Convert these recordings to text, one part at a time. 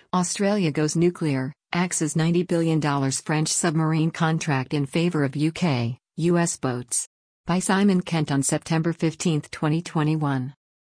Australia goes nuclear, axes $90 billion French submarine contract in favor of UK, US boats. By Simon Kent on September 15, 2021.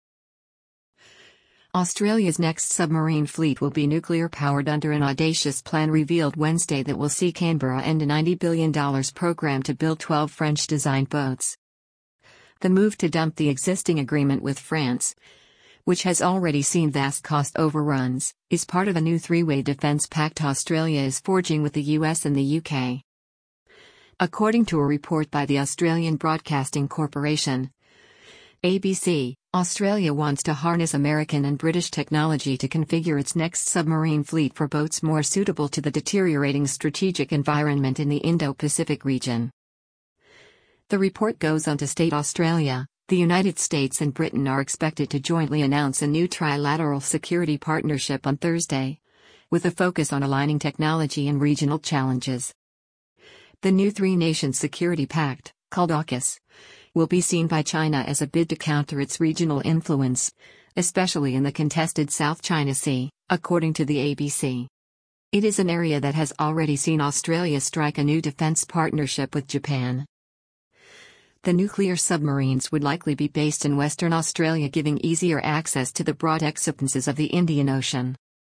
Australia's next submarine fleet will be nuclear-powered under an audacious plan revealed Wednesday that will see Canberra end a $90 billion program to build 12 French-designed boats. The move to dump the existing agreement with France, which has already seen vast cost overruns, is part of a new three-way defence pact Australia is forging with the US and the UK. According to a report by the Australian Broadcasting Corporation, ABC, Australia wants to harness American and British technology to configure its next submarine fleet for boats more suitable to the deteriorating strategic environment in the Indo-Pacific region. The report goes on to state Australia, the United States and Britain are expected to jointly announce a new trilateral security partnership on Thursday, with a focus on aligning technology and regional challenges. The new three-nation security pact, called AUKUS, will be seen by China as a bid to counter its regional influence, especially in the contested South China Sea, according to the ABC. It is an area that has already seen Australia strike a new defence partnership with Japan. The nuclear submarines would likely be based in Western Australia, giving easier access to the broad expanses of the Indian Ocean.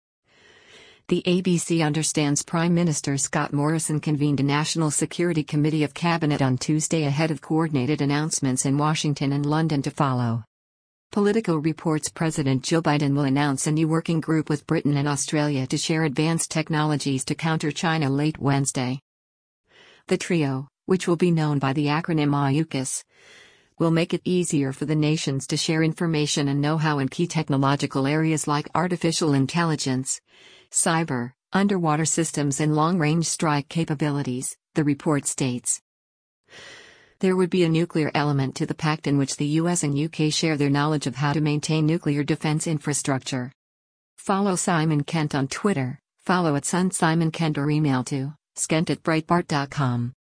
The ABC understands Prime Minister Scott Morrison convened a National Security Committee of Cabinet on Tuesday ahead of coordinated announcements in Washington and London to follow. Politico reports President Joe Biden will announce a new working group with Britain and Australia to share advanced technologies to counter China late Wednesday. The trio, which will be known by the acronym AUKUS, will make it easier for the nations to share information and know-how in key technological areas like artificial intelligence, cyber, underwater systems and long-range strike capabilities, the report states. There would be a nuclear element to the pact in which the US and UK share their knowledge of how to maintain nuclear defense infrastructure. Follow Simon Kent on Twitter, follow @SunSimonKent or email to skent@breitbart.com.